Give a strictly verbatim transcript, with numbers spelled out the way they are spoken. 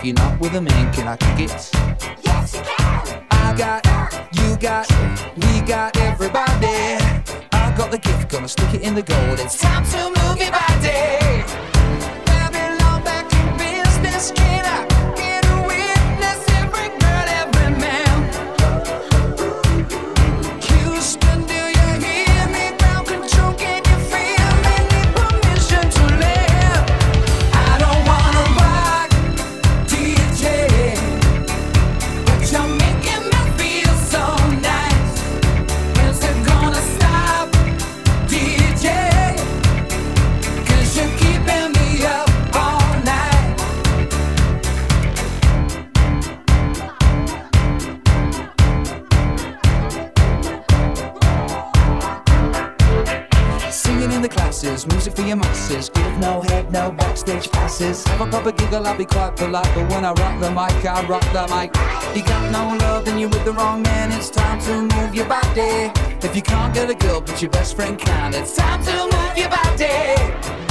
you're not with a man, can I kick it? Yes, you can. I got, you got, we got everybody. I got the gift, gonna stick it in the gold. It's time to move your body. Babylon back in business, can I get a witness? Every girl, every man. Houston, do you hear me? Ground control, can you feel me? Need permission to live. I don't wanna rock, D J, but you're making me feel so nice. When's it gonna stop, D J? Cause you're keeping me up all night. Singing in the classes, music for your masses. Give no head, no backstage passes. Have a proper giggle, I'll be quite polite, but when I rock the mic, I rock the mic. You got no love, then you're with the wrong man. It's time to move your body. If you can't get a girl, but your best friend can. It's time to move your body.